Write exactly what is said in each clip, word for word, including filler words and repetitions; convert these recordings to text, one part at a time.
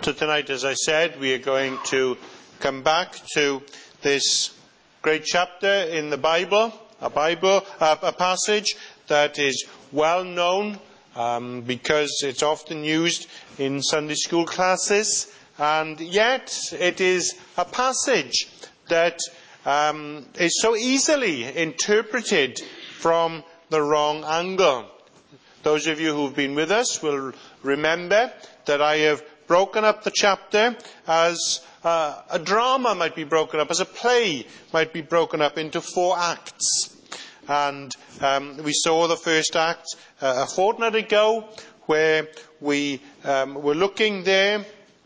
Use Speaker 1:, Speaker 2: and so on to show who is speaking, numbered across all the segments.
Speaker 1: So tonight, as I said, we are going to come back to this great chapter in the Bible, a Bible, uh, a passage that is well known um, because it's often used in Sunday school classes, and yet it is a passage that um, is so easily interpreted from the wrong angle. Those of you who've been with us will remember that I have broken up the chapter as uh, a drama might be broken up, as a play might be broken up into four acts. And um, we saw the first act uh, a fortnight ago, where we um, were looking there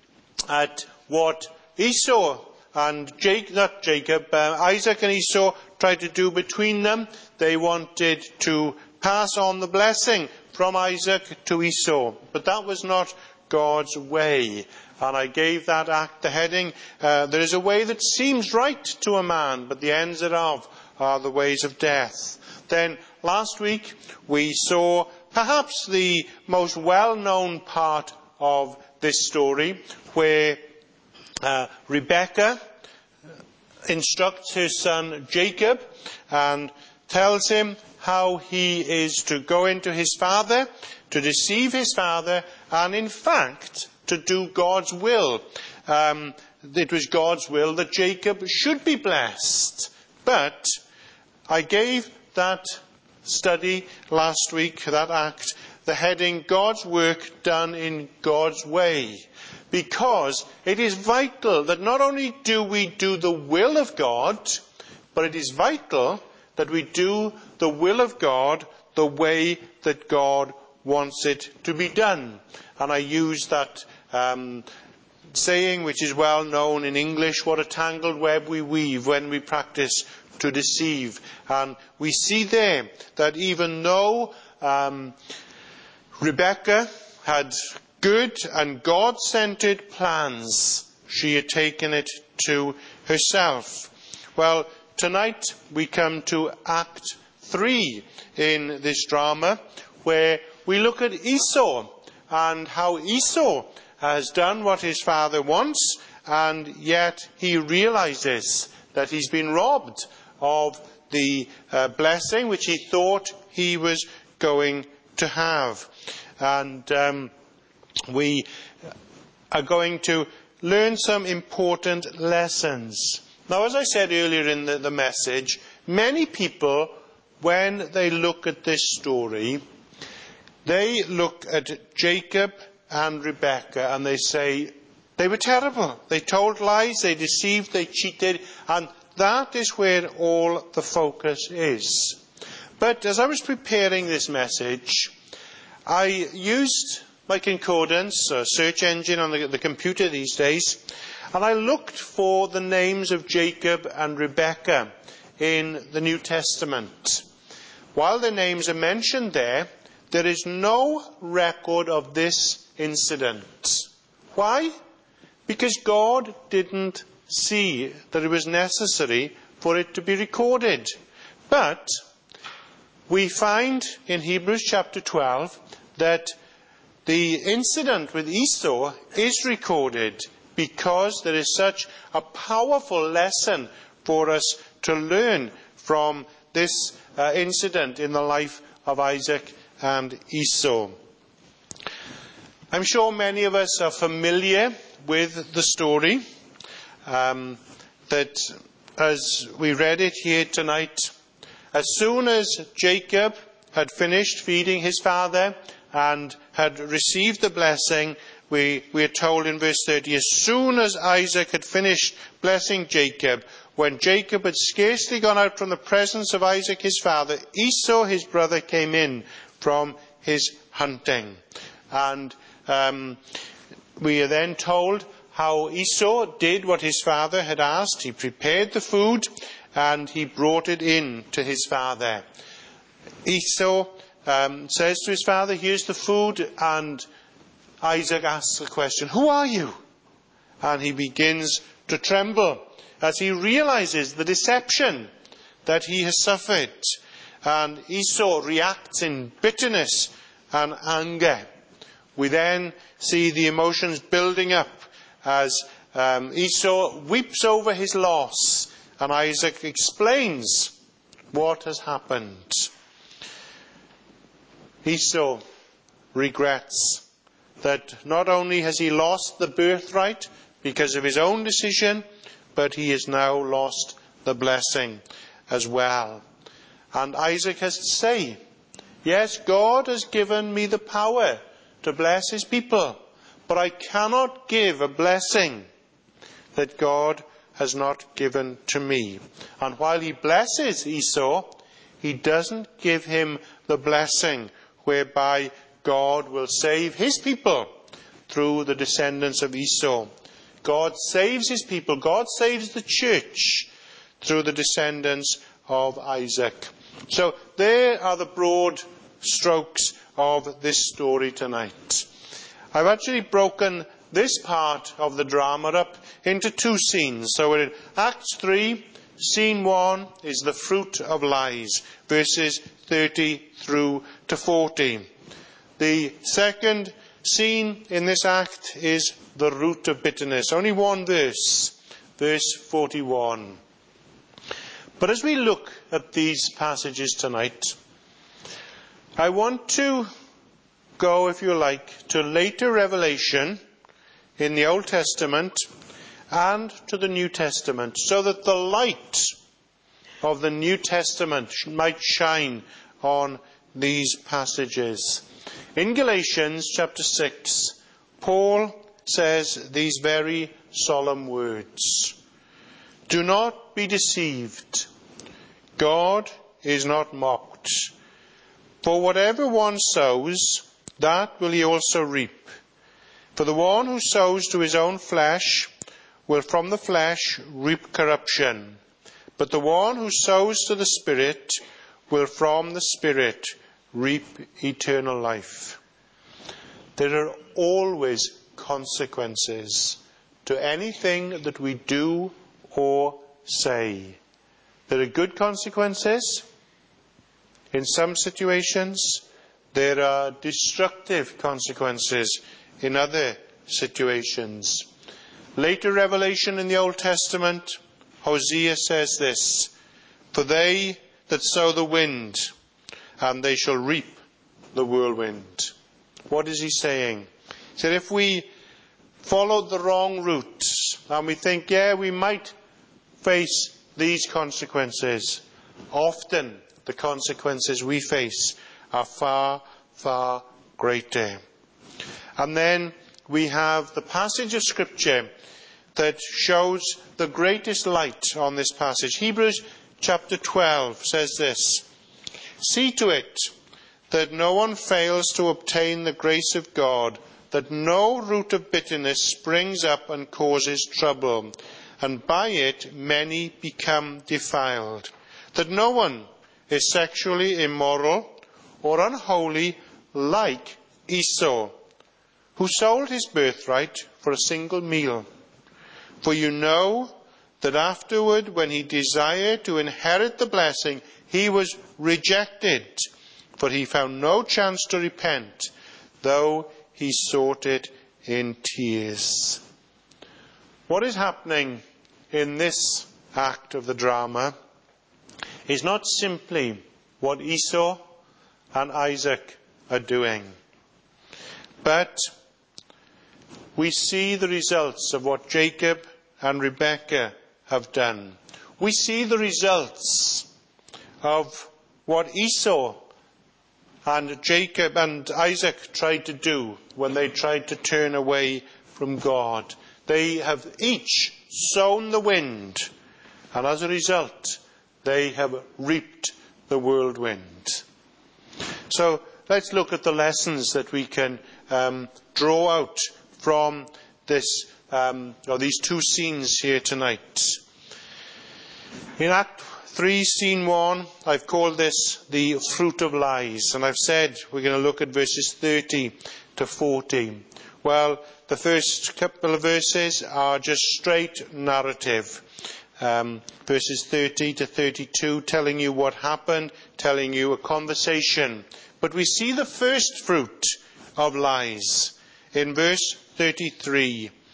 Speaker 1: at what Esau and Jacob, not Jacob, uh, Isaac and Esau tried to do between them. They wanted to pass on the blessing from Isaac to Esau, but that was not God's way. And I gave that act the heading, uh, there is a way that seems right to a man, but the ends thereof are the ways of death. Then last week we saw perhaps the most well-known part of this story, where uh, Rebekah instructs her son Jacob and tells him how he is to go into his father, to deceive his father, and in fact to do God's will. Um, it was God's will that Jacob should be blessed. But I gave that study last week, that act, the heading, God's work done in God's way. Because it is vital that not only do we do the will of God, but it is vital that we do the will of God the way that God wants it to be done. And I use that um, saying, which is well known in English, what a tangled web we weave when we practice to deceive. And we see there that even though um, Rebekah had good and God-centered plans, she had taken it to herself. Well, tonight we come to Act three in this drama, where we look at Esau and how Esau has done what his father wants, and yet he realizes that he's been robbed of the uh, blessing which he thought he was going to have. And um, we are going to learn some important lessons. Now, as I said earlier in the, the message, many people, when they look at this story, they look at Jacob and Rebekah and they say, they were terrible. They told lies, they deceived, they cheated, and that is where all the focus is. But as I was preparing this message, I used my concordance, a search engine on the, the computer these days, and I looked for the names of Jacob and Rebekah in the New Testament. While their names are mentioned there, there is no record of this incident. Why? Because God didn't see that it was necessary for it to be recorded. But we find in Hebrews chapter twelve that the incident with Esau is recorded because there is such a powerful lesson for us to learn from this uh, incident in the life of Isaac and Esau. I'm sure many of us are familiar with the story um, that as we read it here tonight, as soon as Jacob had finished feeding his father and had received the blessing, we, we are told in verse thirty, as soon as Isaac had finished blessing Jacob, when Jacob had scarcely gone out from the presence of Isaac his father, Esau his brother came in from his hunting. And um, we are then told how Esau did what his father had asked. He prepared the food and he brought it in to his father. Esau um, says to his father, here's the food, and Isaac asks the question, who are you? And he begins to tremble as he realizes the deception that he has suffered. And Esau reacts in bitterness and anger. We then see the emotions building up as um, Esau weeps over his loss, and Isaac explains what has happened. Esau regrets that not only has he lost the birthright because of his own decision, but he has now lost the blessing as well. And Isaac has to say, yes, God has given me the power to bless his people, but I cannot give a blessing that God has not given to me. And while he blesses Esau, he doesn't give him the blessing whereby God will save his people through the descendants of Esau. God saves his people. God saves the church through the descendants of Isaac. So there are the broad strokes of this story tonight. I've actually broken this part of the drama up into two scenes. So we're in Acts three. Scene one is the fruit of lies, verses thirty through to forty. The second scene in this act is the root of bitterness. Only one verse, verse forty-one. But as we look at these passages tonight, I want to go, if you like, to later revelation in the Old Testament and to the New Testament, so that the light of the New Testament might shine on these passages. In Galatians chapter six, Paul says these very solemn words: "Do not be deceived. God is not mocked. For whatever one sows, that will he also reap. For the one who sows to his own flesh will from the flesh reap corruption. But the one who sows to the Spirit will from the Spirit reap eternal life." There are always consequences to anything that we do or say. There are good consequences. In some situations, there are destructive consequences in other situations. Later revelation in the Old Testament, Hosea says this: "For they that sow the wind, and they shall reap the whirlwind." What is he saying? He said, if we followed the wrong route, and we think, yeah, we might face these consequences, often the consequences we face are far, far greater. And then we have the passage of Scripture that shows the greatest light on this passage. Hebrews chapter twelve says this: "See to it that no one fails to obtain the grace of God, that no root of bitterness springs up and causes trouble, and by it many become defiled. That no one is sexually immoral or unholy like Esau, who sold his birthright for a single meal. For you know that afterward, when he desired to inherit the blessing, he was rejected, for he found no chance to repent, though he sought it in tears." What is happening in this act of the drama is not simply what Esau and Isaac are doing, but we see the results of what Jacob and Rebekah have done. We see the results of what Esau and Jacob and Isaac tried to do when they tried to turn away from God. They have each sown the wind, and as a result, they have reaped the whirlwind. So let's look at the lessons that we can um, draw out from this, um, or these two scenes here tonight. In Act three, scene one, I've called this the fruit of lies, and I've said we're going to look at verses thirty to forty. Well, the first couple of verses are just straight narrative. Um, verses thirty to thirty-two, telling you what happened, telling you a conversation. But we see the first fruit of lies in verse thirty-three.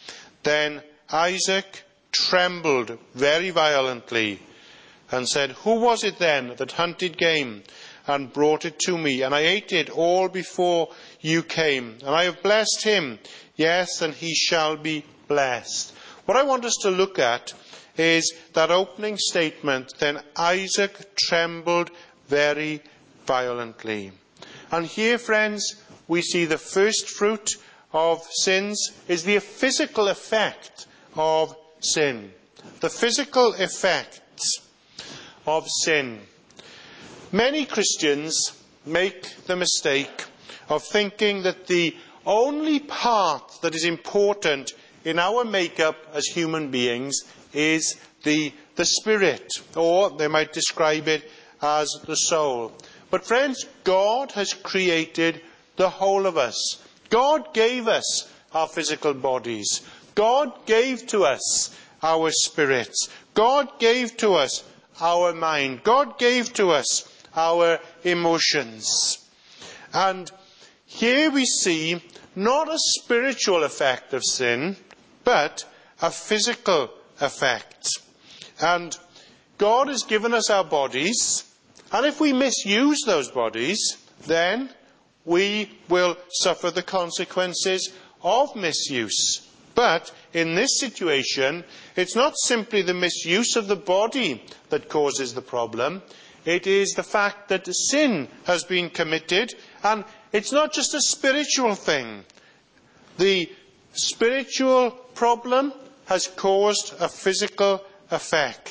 Speaker 1: Then Isaac trembled very violently and said, "Who was it then that hunted game and brought it to me? And I ate it all before you came. And I have blessed him. Yes, and he shall be blessed." What I want us to look at is that opening statement, "Then Isaac trembled very violently." And here, friends, we see the first fruit of sins is the physical effect of sin. The physical effects of sin. Many Christians make the mistake of thinking that the only part that is important in our makeup as human beings is the, the spirit, or they might describe it as the soul. But friends, God has created the whole of us. God gave us our physical bodies. God gave to us our spirits. God gave to us our mind. God gave to us our emotions. And here we see not a spiritual effect of sin, but a physical effect. And God has given us our bodies, and if we misuse those bodies, then we will suffer the consequences of misuse. But in this situation, it's not simply the misuse of the body that causes the problem. It is the fact that sin has been committed, and it's not just a spiritual thing. The spiritual problem has caused a physical effect.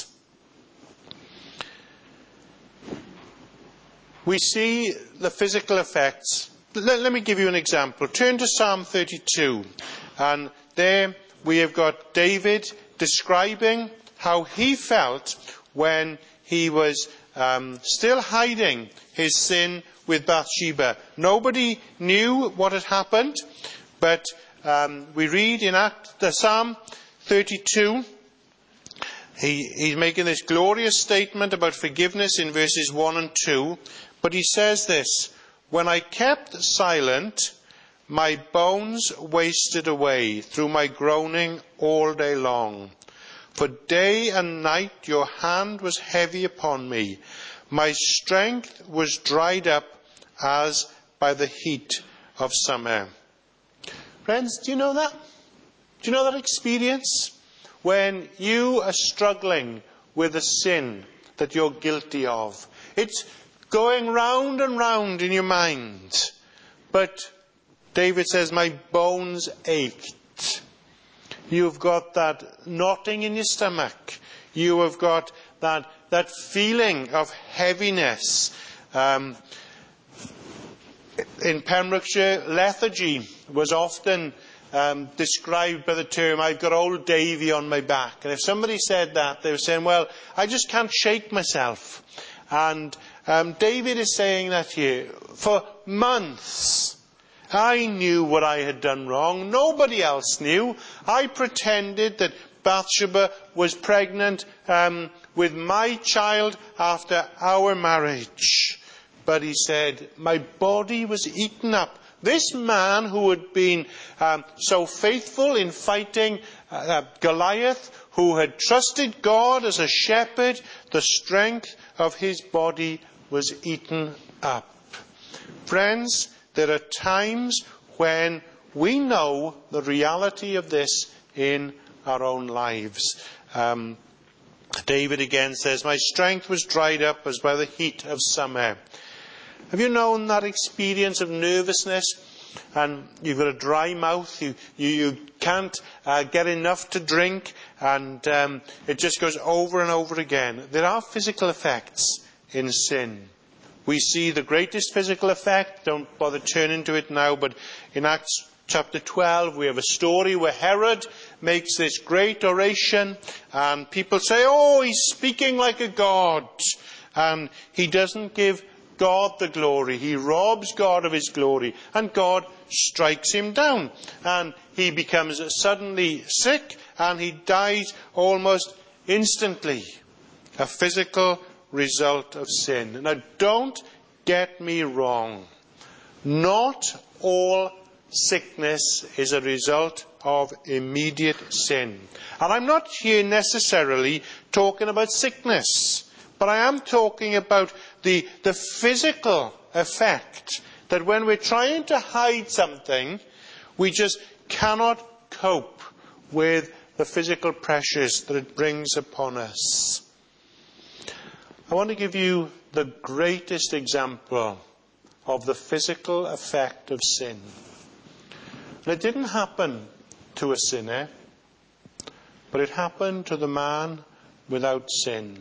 Speaker 1: We see the physical effects. Let, let me give you an example. Turn to Psalm thirty-two, and there we have got David describing how he felt when he was um, still hiding his sin with Bathsheba. Nobody knew what had happened, but um, we read in Act, the Psalm thirty-two, he, he's making this glorious statement about forgiveness in verses one and two, but he says this: "When I kept silent, my bones wasted away through my groaning all day long. For day and night your hand was heavy upon me. My strength was dried up as by the heat of summer." Friends, do you know that? Do you know that experience? When you are struggling with a sin that you're guilty of. It's going round and round in your mind. But David says, "My bones ached." You've got that knotting in your stomach. You have got that, that feeling of heaviness. Um, in Pembrokeshire, lethargy was often um, described by the term, "I've got old Davy on my back." And if somebody said that, they were saying, "Well, I just can't shake myself." And um, David is saying that here. For months, I knew what I had done wrong. Nobody else knew. I pretended that Bathsheba was pregnant um, with my child after our marriage. But he said, my body was eaten up. This man who had been um, so faithful in fighting uh, Goliath, who had trusted God as a shepherd, the strength of his body was eaten up. Friends, there are times when we know the reality of this in our own lives. Um, David again says, "My strength was dried up as by the heat of summer." Have you known that experience of nervousness? And you've got a dry mouth, you, you, you can't uh, get enough to drink, and um, it just goes over and over again. There are physical effects in sin. We see the greatest physical effect, don't bother turning to it now, but in Acts chapter twelve we have a story where Herod makes this great oration, and people say, "Oh, he's speaking like a god." And he doesn't give God the glory. He robs God of his glory, and God strikes him down, and he becomes suddenly sick, and he dies almost instantly. A physical result of sin. Now, don't get me wrong. Not all sickness is a result of immediate sin. And I'm not here necessarily talking about sickness, but I am talking about the, the physical effect that when we're trying to hide something, we just cannot cope with the physical pressures that it brings upon us. I want to give you the greatest example of the physical effect of sin. And it didn't happen to a sinner, but it happened to the man without sin.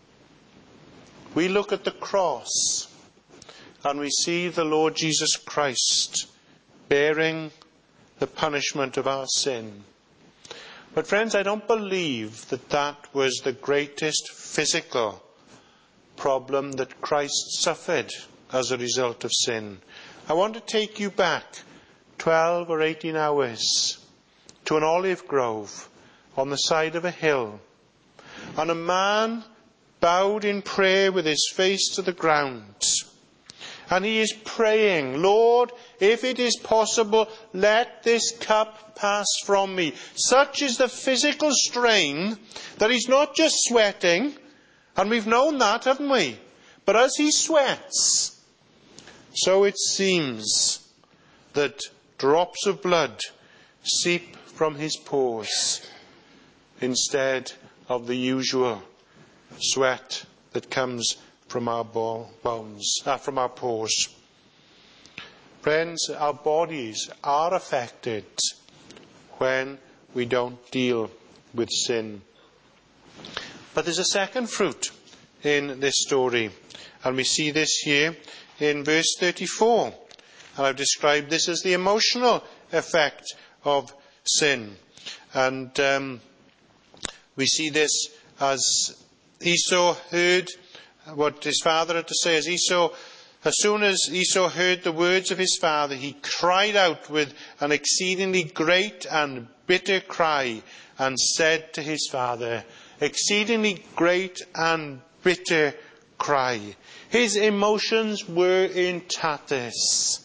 Speaker 1: We look at the cross and we see the Lord Jesus Christ bearing the punishment of our sin. But friends, I don't believe that that was the greatest physical problem that Christ suffered as a result of sin. I want to take you back twelve or eighteen hours to an olive grove on the side of a hill. And a man bowed in prayer with his face to the ground. And he is praying, Lord, if it is possible, let this cup pass from me. Such is the physical strain that he's not just sweating, and we've known that, haven't we? But as he sweats, so it seems that drops of blood seep from his pores instead of the usual sweat that comes from our bones, uh, from our pores. Friends, our bodies are affected when we don't deal with sin. But there's a second fruit in this story, and we see this here in verse thirty-four. And I've described this as the emotional effect of sin. And um, we see this as Esau heard what his father had to say. As Esau, as soon as Esau heard the words of his father, he cried out with an exceedingly great and bitter cry and said to his father, exceedingly great and bitter cry. His emotions were in tatters.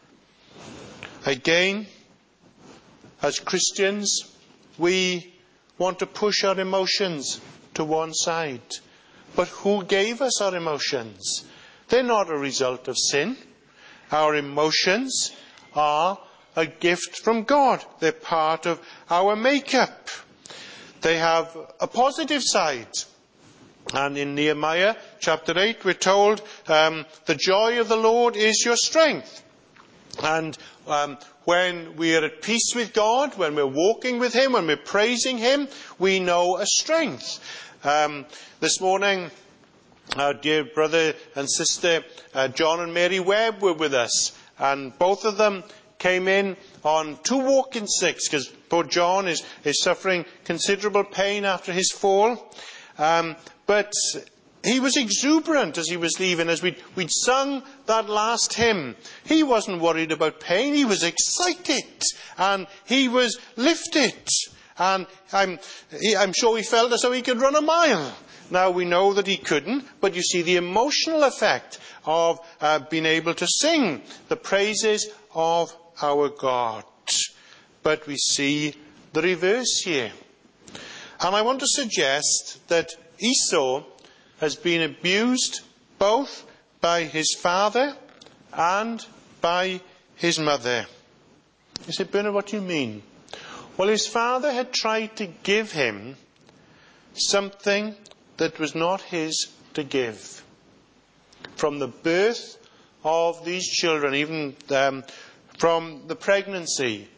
Speaker 1: Again, as Christians, we want to push our emotions to one side. But who gave us our emotions? They're not a result of sin. Our emotions are a gift from God. They're part of our makeup. They have a positive side. And in Nehemiah chapter eight, we're told, um, the joy of the Lord is your strength. And um, when we are at peace with God, when we're walking with Him, when we're praising Him, we know a strength. Um, this morning, our dear brother and sister uh, John and Mary Webb were with us, and both of them came in on two walking sticks because poor John is, is suffering considerable pain after his fall. Um, but he was exuberant as he was leaving, as we'd, we'd sung that last hymn. He wasn't worried about pain, he was excited and he was lifted. And I'm, he, I'm sure he felt as though he could run a mile. Now we know that he couldn't, but you see the emotional effect of uh, being able to sing the praises of our God. But we see the reverse here. And I want to suggest that Esau has been abused both by his father and by his mother. You say, Bernard, what do you mean? Well, his father had tried to give him something that was not his to give. From the birth of these children, even um, from the pregnancy,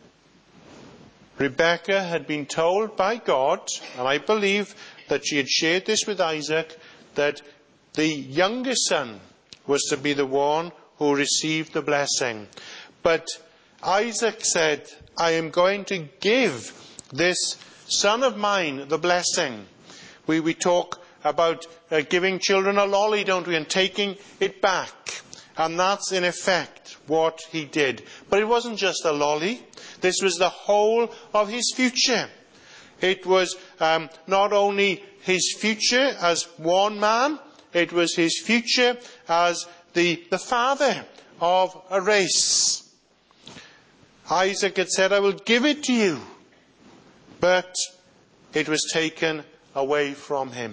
Speaker 1: Rebecca had been told by God, and I believe that she had shared this with Isaac, that the youngest son was to be the one who received the blessing. But Isaac said, I am going to give this son of mine the blessing. We, we talk about uh, giving children a lolly, don't we, and taking it back. And that's in effect what he did. But it wasn't just a lolly. This was the whole of his future. It was um, not only his future as one man, it was his future as the, the father of a race. Isaac had said, I will give it to you. But it was taken away from him.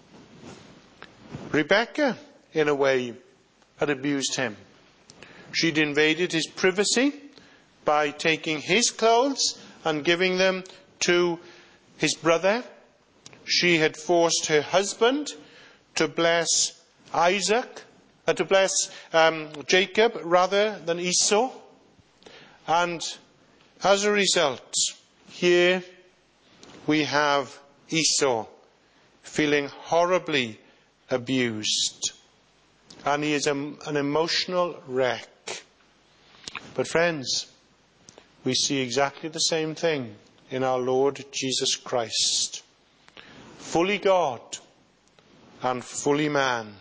Speaker 1: Rebekah, in a way, had abused him. She'd invaded his privacy by taking his clothes and giving them to his brother. She had forced her husband to bless Isaac, uh, to bless um, Jacob rather than Esau. And as a result, here we have Esau feeling horribly abused. And he is a, an emotional wreck. But friends, we see exactly the same thing in our Lord Jesus Christ. Fully God and fully man.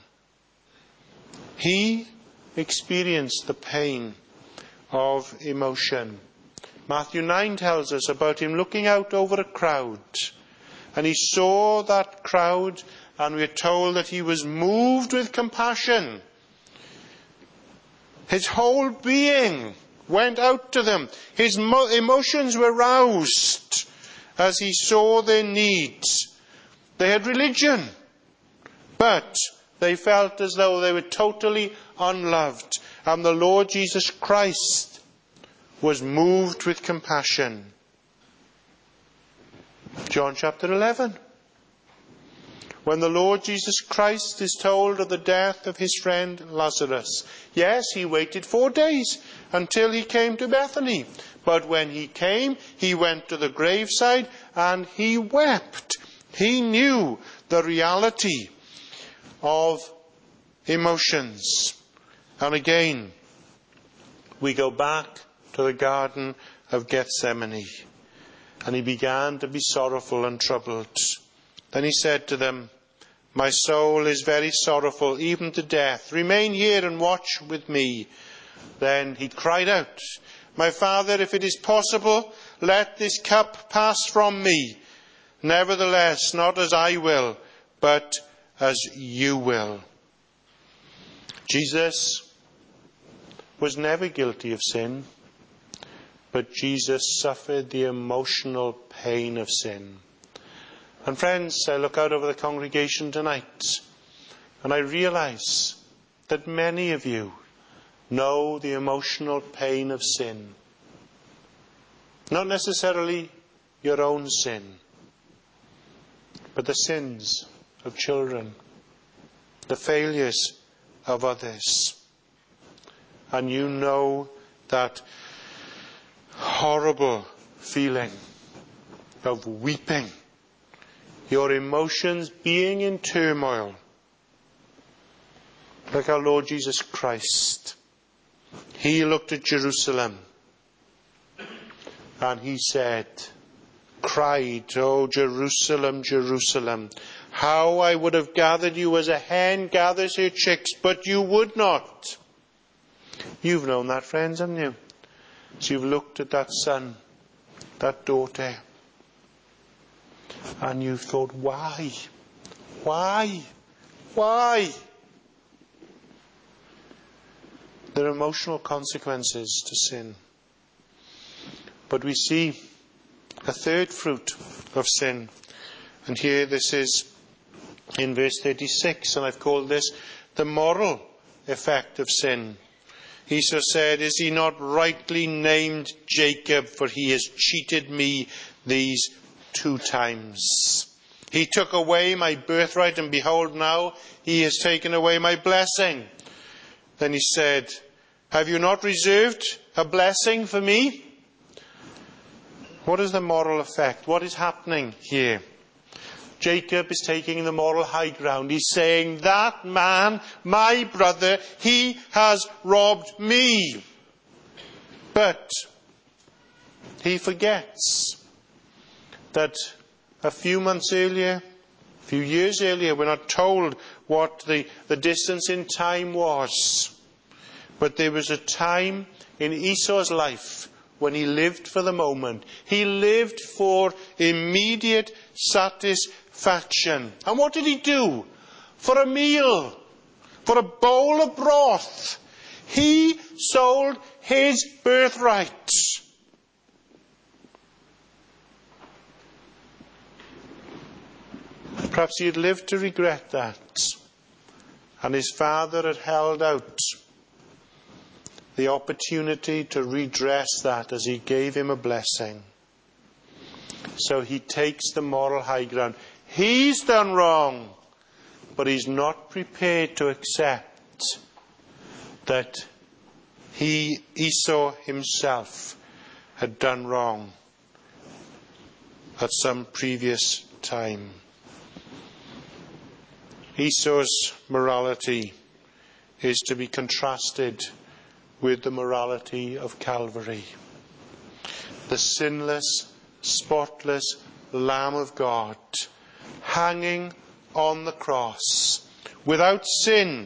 Speaker 1: He experienced the pain of emotion. Matthew nine tells us about him looking out over a crowd. And he saw that crowd, and we're told that he was moved with compassion. His whole being went out to them. His mo- emotions were roused as he saw their needs. They had religion, but they felt as though they were totally unloved. And the Lord Jesus Christ was moved with compassion. John chapter eleven. When the Lord Jesus Christ is told of the death of his friend Lazarus. Yes, he waited four days until he came to Bethany. But when he came, he went to the graveside and he wept. He knew the reality of emotions. And again, we go back to the Garden of Gethsemane. And he began to be sorrowful and troubled. Then he said to them, my soul is very sorrowful, even to death. Remain here and watch with me. Then he cried out, my Father, if it is possible, let this cup pass from me. Nevertheless, not as I will, but as you will. Jesus was never guilty of sin, but Jesus suffered the emotional pain of sin. And friends, I look out over the congregation tonight and I realize that many of you know the emotional pain of sin. Not necessarily your own sin, but the sins of children, the failures of others. And you know that horrible feeling of weeping, your emotions being in turmoil, like our Lord Jesus Christ. He looked at Jerusalem and he said, cried, oh Jerusalem, Jerusalem, how I would have gathered you as a hen gathers her chicks, but you would not. You've known that, friends, haven't you? So you've looked at that son, that daughter, and you've thought, why? Why? Why? There are emotional consequences to sin. But we see a third fruit of sin. And here this is in verse thirty-six, and I've called this the moral effect of sin. Esau said, is he not rightly named Jacob, for he has cheated me these two times. He took away my birthright, and behold, now he has taken away my blessing. Then he said, have you not reserved a blessing for me? What is the moral effect? What is happening here? Jacob is taking the moral high ground. He's saying, that man, my brother, he has robbed me. But he forgets that a few months earlier, a few years earlier, we're not told what the, the distance in time was. But there was a time in Esau's life when he lived for the moment. He lived for immediate satisfaction. And what did he do? For a meal, for a bowl of broth, he sold his birthright. Perhaps he had lived to regret that. And his father had held out the opportunity to redress that as he gave him a blessing. So he takes the moral high ground. He's done wrong, but he's not prepared to accept that he, Esau himself, had done wrong at some previous time. Esau's morality is to be contrasted with the morality of Calvary. The sinless, spotless Lamb of God, hanging on the cross, without sin.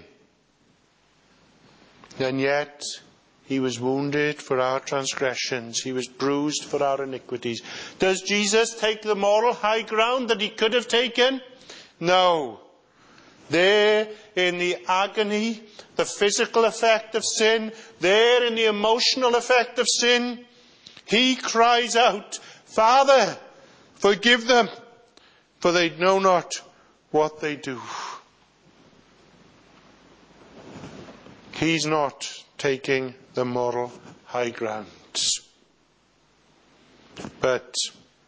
Speaker 1: And yet, he was wounded for our transgressions. He was bruised for our iniquities. Does Jesus take the moral high ground that he could have taken? No. There in the agony, the physical effect of sin, there in the emotional effect of sin, he cries out, Father, forgive them, for they know not what they do. He's not taking the moral high ground. But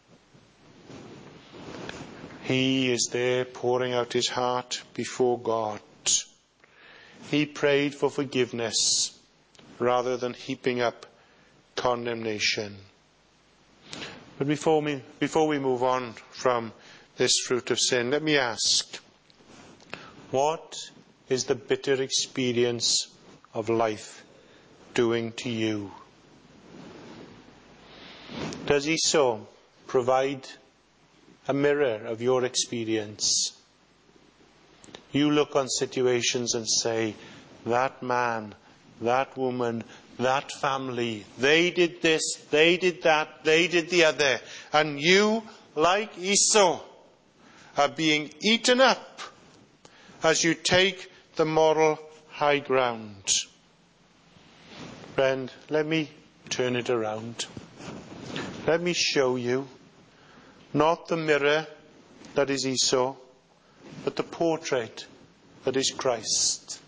Speaker 1: he is there pouring out his heart before God. He prayed for forgiveness rather than heaping up condemnation. But before we, before we move on from this fruit of sin, let me ask, what is the bitter experience of life doing to you? Does Esau provide a mirror of your experience? You look on situations and say, that man, that woman, that family, they did this, they did that, they did the other. And you, like Esau, are being eaten up as you take the moral high ground. Friend, let me turn it around. Let me show you not the mirror that is Esau, but the portrait that is Christ.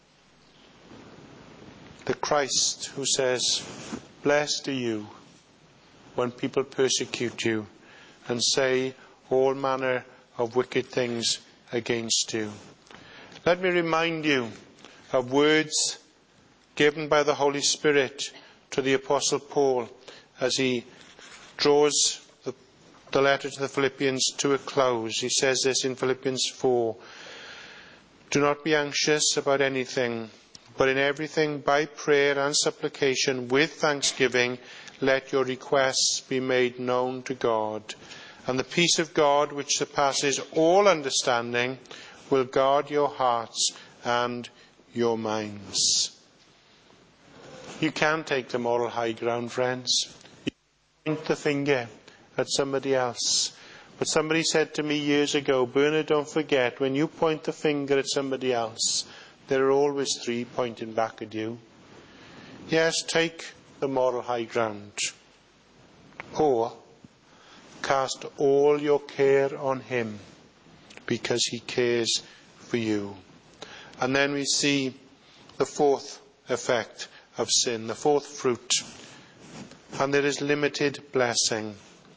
Speaker 1: The Christ who says, blessed are you when people persecute you and say all manner of wicked things against you. Let me remind you of words given by the Holy Spirit to the Apostle Paul as he draws the, the letter to the Philippians to a close. He says this in Philippians four. Do not be anxious about anything, but in everything by prayer and supplication with thanksgiving let your requests be made known to God. And the peace of God, which surpasses all understanding, will guard your hearts and your minds. You can take the moral high ground, friends. You can point the finger at somebody else. But somebody said to me years ago, Bernard, don't forget, when you point the finger at somebody else, there are always three pointing back at you. Yes, take the moral high ground. Or cast all your care on him, because he cares for you. And then we see the fourth effect of sin, the fourth fruit. And there is limited blessing.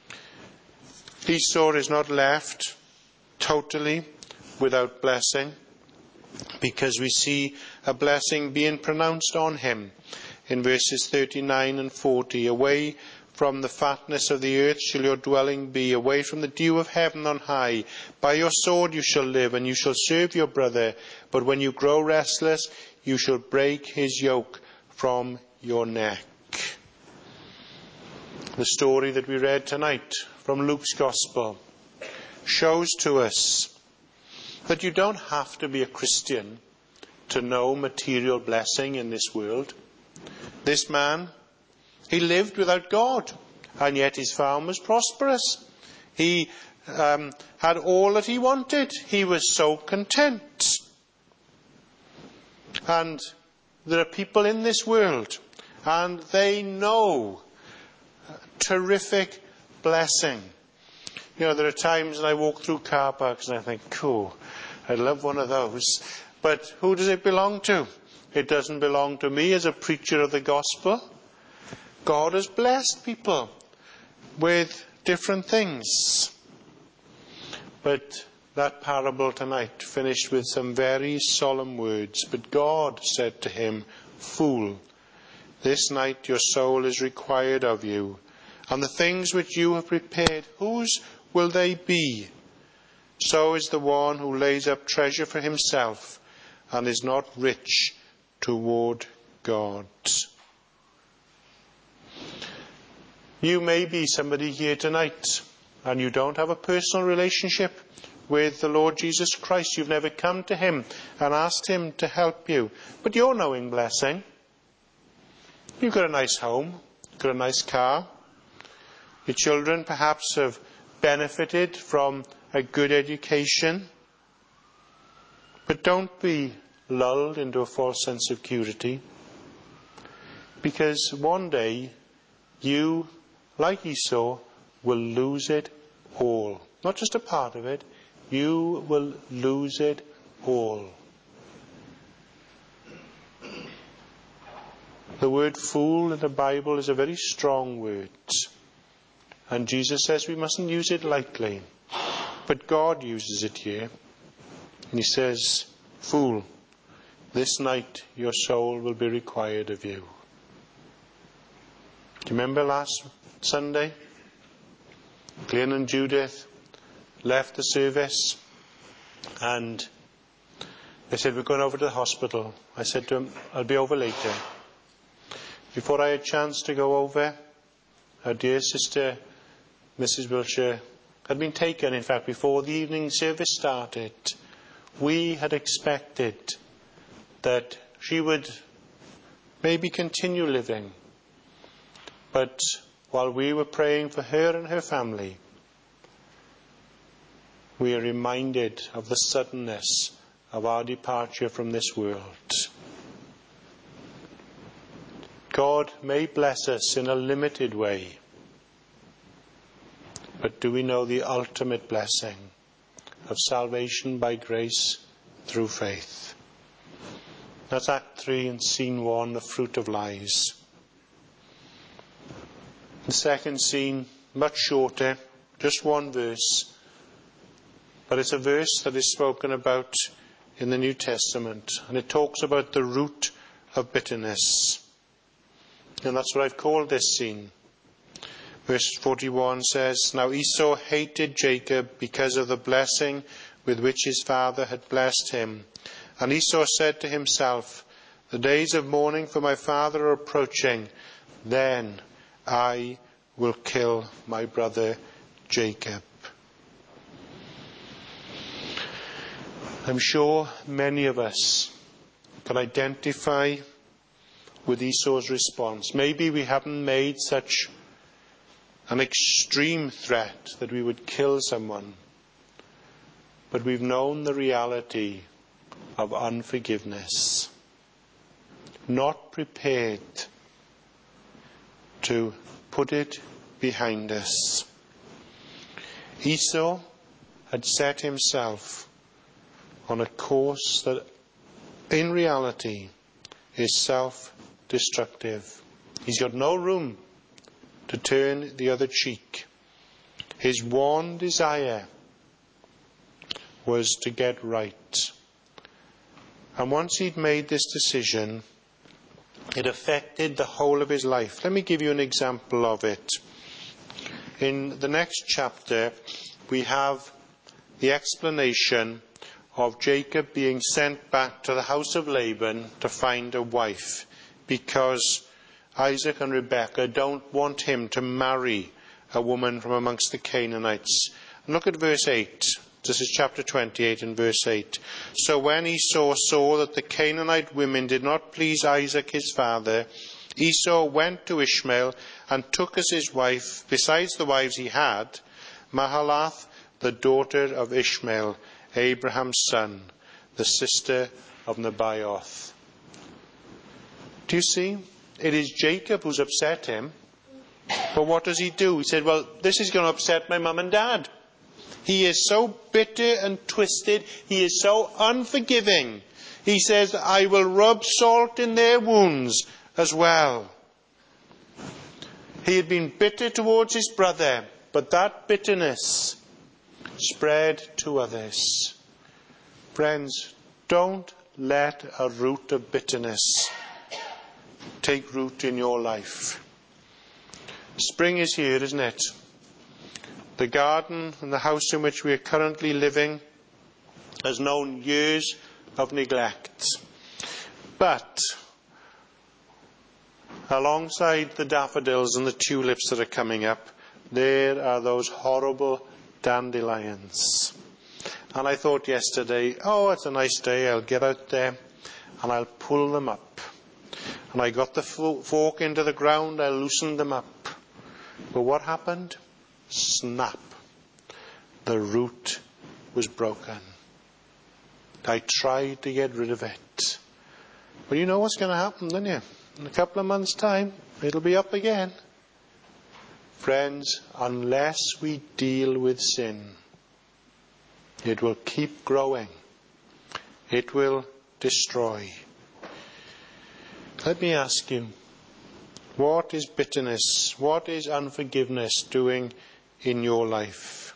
Speaker 1: Esau is not left totally without blessing, because we see a blessing being pronounced on him in verses thirty-nine and forty. Away from the fatness of the earth shall your dwelling be, away from the dew of heaven on high. By your sword you shall live, and you shall serve your brother. But when you grow restless, you shall break his yoke from your neck. The story that we read tonight from Luke's Gospel shows to us that you don't have to be a Christian to know material blessing in this world. This man, he lived without God, and yet his farm was prosperous. He um, had all that he wanted. He was so content. And there are people in this world, and they know terrific blessing. You know, there are times when I walk through car parks and I think, cool, I'd love one of those. But who does it belong to? It doesn't belong to me as a preacher of the gospel. God has blessed people with different things. But that parable tonight finished with some very solemn words. But God said to him, "Fool, this night your soul is required of you, and the things which you have prepared, whose will they be? So is the one who lays up treasure for himself and is not rich toward God." You may be somebody here tonight and you don't have a personal relationship with the Lord Jesus Christ. You've never come to him and asked him to help you. But you're knowing blessing. You've got a nice home, you've got a nice car. Your children perhaps have benefited from a good education. But don't be lulled into a false sense of security. Because one day you, like Esau, will lose it all. Not just a part of it. You will lose it all. The word fool in the Bible is a very strong word. And Jesus says we mustn't use it lightly. But God uses it here. And he says, "Fool, this night your soul will be required of you." Do you remember last Sunday? Glenn and Judith left the service and they said, "We're going over to the hospital." I said to them, "I'll be over later." Before I had a chance to go over, our dear sister, Missus Wilshire, had been taken, in fact, before the evening service started. We had expected that she would maybe continue living. But while we were praying for her and her family, we are reminded of the suddenness of our departure from this world. God may bless us in a limited way, but do we know the ultimate blessing of salvation by grace through faith? That's Act three and Scene one, the fruit of lies. The second scene, much shorter, just one verse, but it's a verse that is spoken about in the New Testament, and it talks about the root of bitterness. And that's what I've called this scene. Verse forty-one says, "Now Esau hated Jacob because of the blessing with which his father had blessed him. And Esau said to himself, 'The days of mourning for my father are approaching. Then I will kill my brother Jacob.'" I'm sure many of us can identify with Esau's response. Maybe we haven't made such an extreme threat that we would kill someone, but we've known the reality of unforgiveness, not prepared to put it behind us. Esau had set himself on a course that in reality is self-destructive. He's got no room to turn the other cheek. His one desire was to get right. And once he'd made this decision, it affected the whole of his life. Let me give you an example of it. In the next chapter, we have the explanation of Jacob being sent back to the house of Laban to find a wife, because Isaac and Rebekah don't want him to marry a woman from amongst the Canaanites. And look at verse eight. This is chapter twenty-eight and verse eight. "So when Esau saw that the Canaanite women did not please Isaac his father, Esau went to Ishmael and took as his wife, besides the wives he had, Mahalath, the daughter of Ishmael, Abraham's son, the sister of Nebaioth." Do you see? It is Jacob who's upset him. But what does he do? He said, "Well, this is going to upset my mum and dad. He is so bitter and twisted. He is so unforgiving. He says, I will rub salt in their wounds as well. He had been bitter towards his brother, but that bitterness spread to others. Friends, don't let a root of bitterness take root in your life. Spring is here, isn't it? The garden and the house in which we are currently living has known years of neglect. But alongside the daffodils and the tulips that are coming up, there are those horrible dandelions. And I thought yesterday, oh, it's a nice day, I'll get out there and I'll pull them up. And I got the fork into the ground, I loosened them up. But what happened? Snap. The root was broken. I tried to get rid of it. But you know what's going to happen, don't you? In a couple of months' time, it'll be up again. Friends, unless we deal with sin, it will keep growing. It will destroy. Let me ask you, what is bitterness? What is unforgiveness doing in your life?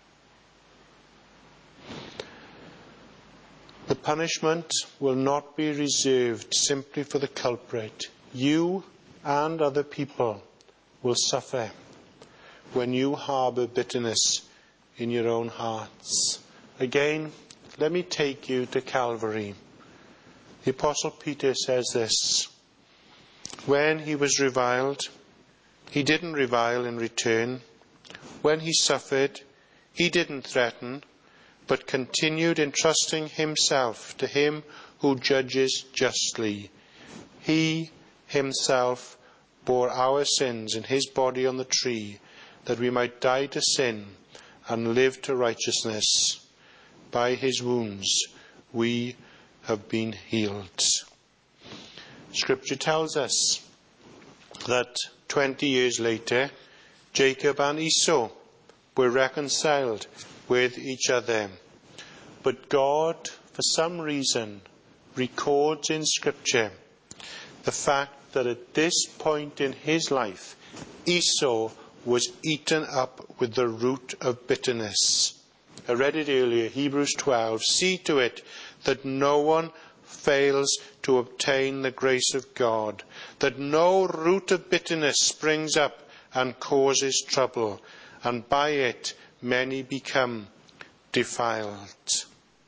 Speaker 1: The punishment will not be reserved simply for the culprit. You and other people will suffer when you harbour bitterness in your own hearts. Again, let me take you to Calvary. The Apostle Peter says this: when he was reviled, he didn't revile in return. When he suffered, he didn't threaten, but continued entrusting himself to him who judges justly. He himself bore our sins in his body on the tree, that we might die to sin and live to righteousness. By his wounds we have been healed. Scripture tells us that twenty years later, Jacob and Esau were reconciled with each other. But God, for some reason, records in Scripture the fact that at this point in his life, Esau was eaten up with the root of bitterness. I read it earlier, Hebrews twelve. See to it that no one fails to obtain the grace of God, that no root of bitterness springs up and causes trouble, and by it many become defiled.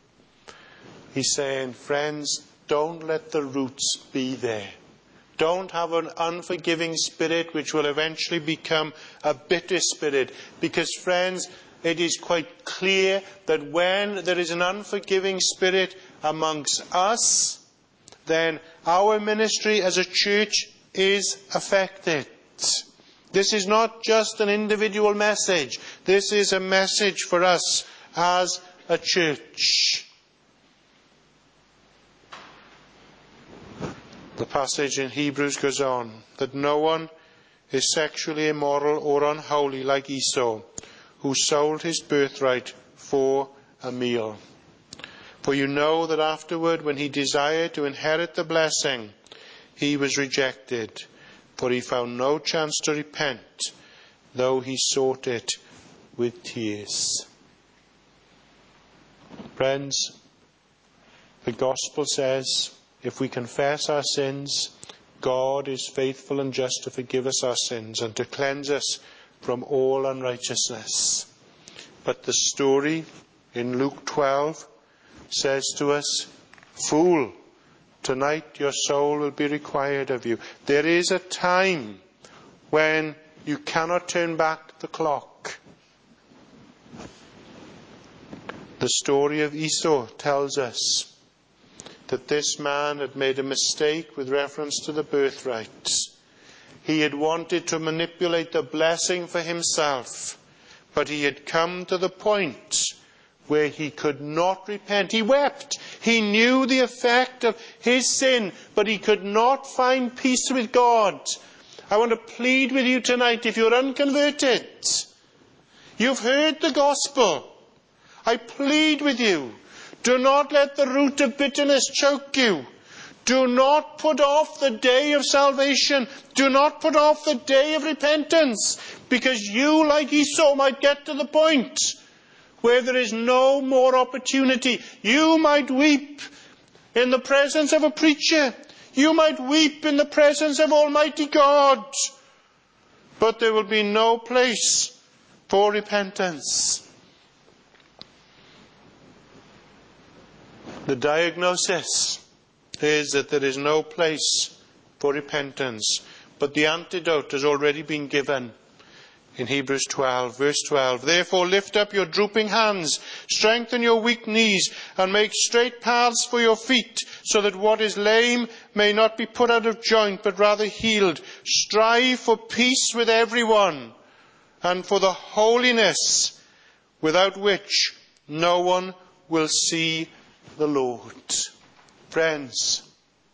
Speaker 1: He's saying, friends, don't let the roots be there. Don't have an unforgiving spirit which will eventually become a bitter spirit. Because, friends, it is quite clear that when there is an unforgiving spirit amongst us, then our ministry as a church is affected. This is not just an individual message. This is a message for us as a church. The passage in Hebrews goes on, that no one is sexually immoral or unholy like Esau, who sold his birthright for a meal. For you know that afterward, when he desired to inherit the blessing, he was rejected, for he found no chance to repent, though he sought it with tears. Friends, the gospel says, if we confess our sins, God is faithful and just to forgive us our sins and to cleanse us from all unrighteousness. But the story in Luke twelve says to us, fool, tonight your soul will be required of you. There is a time when you cannot turn back the clock. The story of Esau tells us that this man had made a mistake with reference to the birthright. He had wanted to manipulate the blessing for himself, but he had come to the point where he could not repent. He wept. He knew the effect of his sin, but he could not find peace with God. I want to plead with you tonight, if you're unconverted, you've heard the gospel, I plead with you, do not let the root of bitterness choke you. Do not put off the day of salvation. Do not put off the day of repentance, because you, like Esau, might get to the point where there is no more opportunity. You might weep in the presence of a preacher. You might weep in the presence of Almighty God. But there will be no place for repentance. The diagnosis is that there is no place for repentance. But the antidote has already been given in Hebrews twelve, verse twelve. Therefore lift up your drooping hands, strengthen your weak knees, and make straight paths for your feet, so that what is lame may not be put out of joint, but rather healed. Strive for peace with everyone, and for the holiness without which no one will see the Lord. Friends,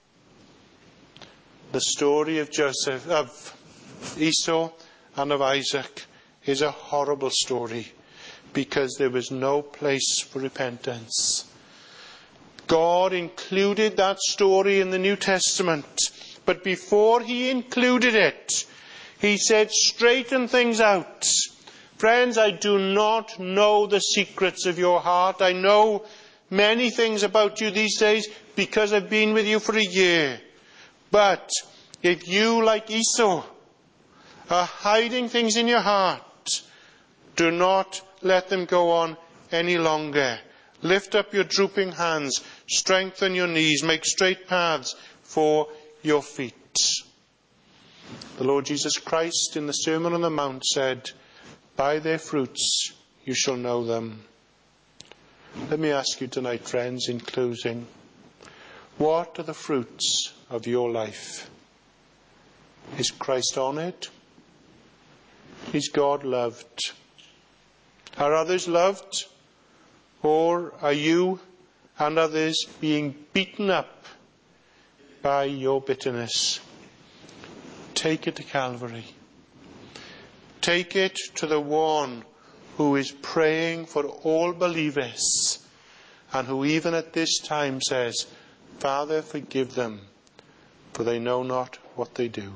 Speaker 1: the story of Joseph, of Esau and of Isaac is a horrible story, because there was no place for repentance. God included that story in the New Testament, but before he included it, he said, straighten things out. Friends, I do not know the secrets of your heart. I know many things about you these days because I've been with you for a year. But if you, like Esau, are hiding things in your heart, do not let them go on any longer. Lift up your drooping hands, strengthen your knees, make straight paths for your feet. The Lord Jesus Christ in the Sermon on the Mount said, by their fruits you shall know them. Let me ask you tonight, friends, in closing, what are the fruits of your life? Is Christ honoured? Is God loved? Are others loved? Or are you and others being beaten up by your bitterness? Take it to Calvary. Take it to the one who is praying for all believers, and who even at this time says, Father, forgive them, for they know not what they do.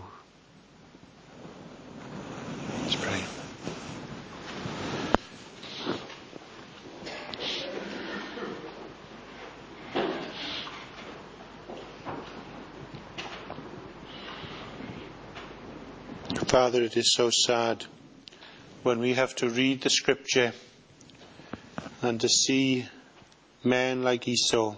Speaker 1: Let's pray. Father, it is so sad when we have to read the scripture and to see men like Esau,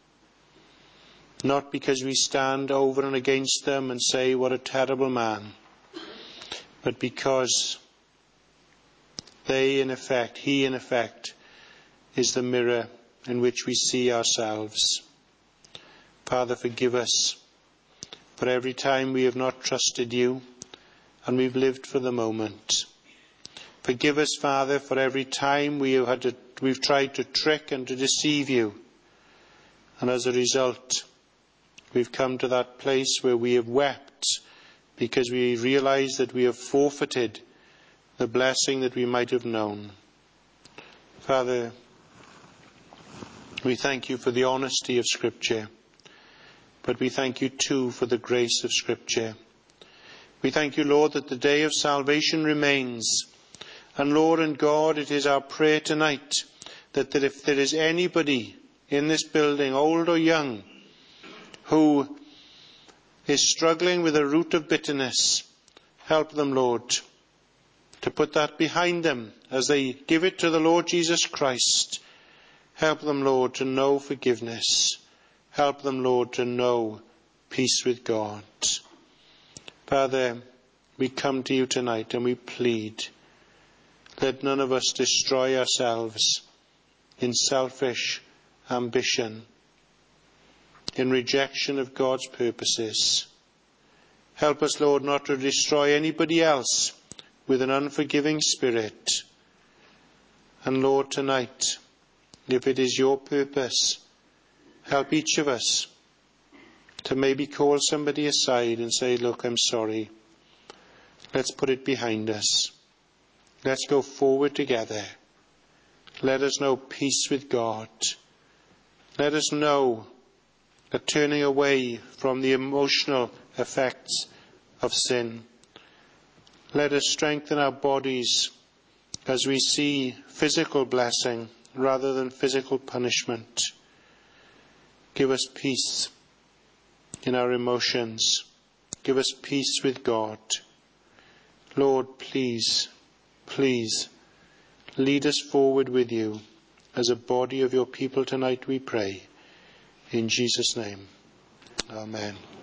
Speaker 1: not because we stand over and against them and say what a terrible man, but because they in effect, he in effect, is the mirror in which we see ourselves. Father, forgive us for every time we have not trusted you and we've lived for the moment. Forgive us, Father, for every time we have had to, we've tried to trick and to deceive you, and as a result we've come to that place where we have wept because we realise that we have forfeited the blessing that we might have known. Father, we thank you for the honesty of Scripture, but we thank you too for the grace of Scripture. We thank you, Lord, that the day of salvation remains. And Lord and God, it is our prayer tonight that, that if there is anybody in this building, old or young, who is struggling with a root of bitterness, help them, Lord, to put that behind them as they give it to the Lord Jesus Christ. Help them, Lord, to know forgiveness. Help them, Lord, to know peace with God. Father, we come to you tonight and we plead, let none of us destroy ourselves in selfish ambition, in rejection of God's purposes. Help us, Lord, not to destroy anybody else with an unforgiving spirit. And Lord, tonight, if it is your purpose, help each of us to maybe call somebody aside and say, look, I'm sorry. Let's put it behind us. Let's go forward together. Let us know peace with God. Let us know a turning away from the emotional effects of sin. Let us strengthen our bodies as we see physical blessing rather than physical punishment. Give us peace in our emotions. Give us peace with God. Lord, please, please, lead us forward with you as a body of your people tonight, we pray. In Jesus' name, amen.